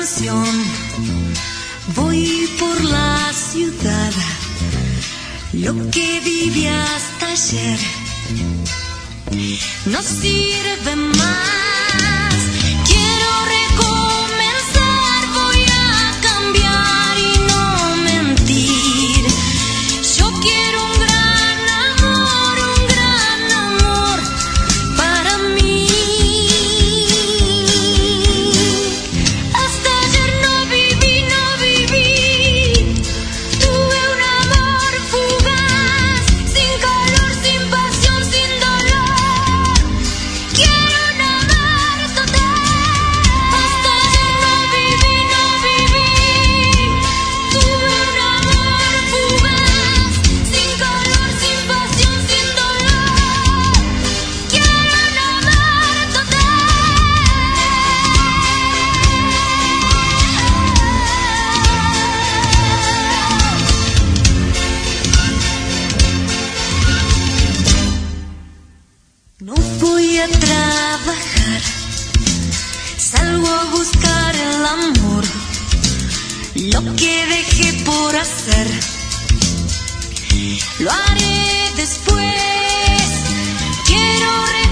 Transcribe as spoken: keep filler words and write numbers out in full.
canción. Voy por la ciudad, lo que viví hasta ayer no sirve más. Quiero recomenzar, voy a cambiar y no mentir. Yo quiero un gran amor, un gran amor para mí. Hasta ayer no viví, no viví. Tuve un amor fugaz, sin calor, sin pasión, sin dolor. Quiero un amor total. Hasta ayer no viví, no viví. Tuve un amor fugaz, sin calor, sin pasión, sin dolor. Quiero un amor total. No voy a trabajar, salgo a buscar el amor, lo que dejé por hacer, lo haré después. Quiero